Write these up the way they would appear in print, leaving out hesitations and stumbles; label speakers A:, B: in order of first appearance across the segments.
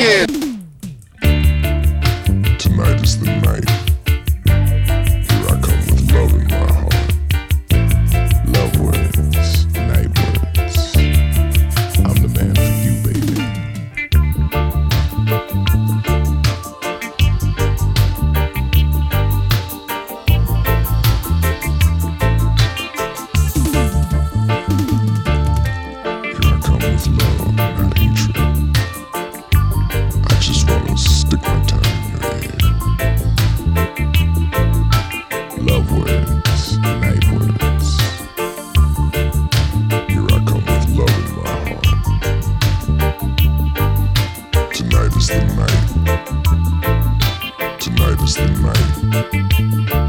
A: Tonight is the night. Here I come with love in my heart. Love words, night words. I'm the man for you, baby. Here I come with love, not hatred. I just wanna stick my tongue in your head. Love words, night words. Here I come with love in my heart. Tonight is the night. Tonight is the night.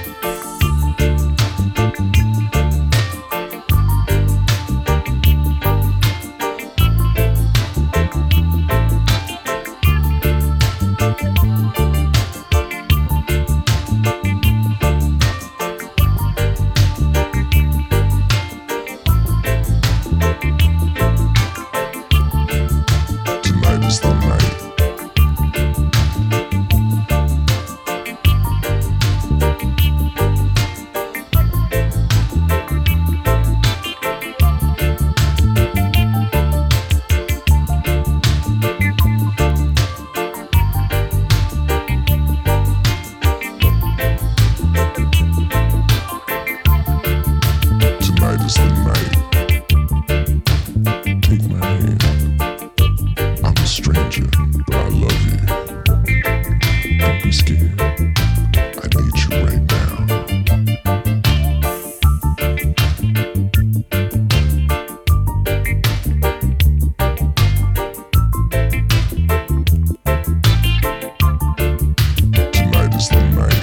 A: Tonight is the night. Tonight is the night. Take my hand. I'm a stranger, but I love you. Don't be scared. I need you right now. Tonight is the night.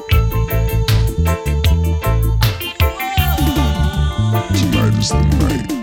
A: Tonight is the night.